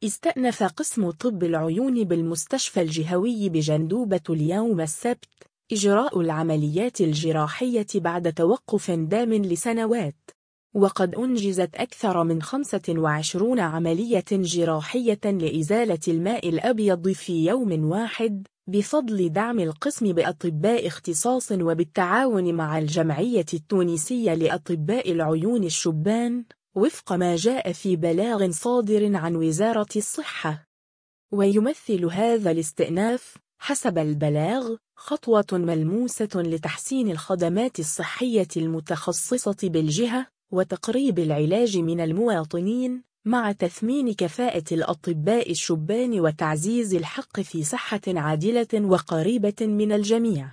استأنف قسم طب العيون بالمستشفى الجهوي بجندوبة اليوم السبت إجراء العمليات الجراحية بعد توقف دام لسنوات، وقد أنجزت أكثر من 25 عملية جراحية لإزالة الماء الأبيض في يوم واحد بفضل دعم القسم بأطباء اختصاص وبالتعاون مع الجمعية التونسية لأطباء العيون الشبان، وفق ما جاء في بلاغ صادر عن وزارة الصحة. ويمثل هذا الاستئناف حسب البلاغ خطوة ملموسة لتحسين الخدمات الصحية المتخصصة بالجهة وتقريب العلاج من المواطنين، مع تثمين كفاءة الأطباء الشبان وتعزيز الحق في صحة عادلة وقريبة من الجميع.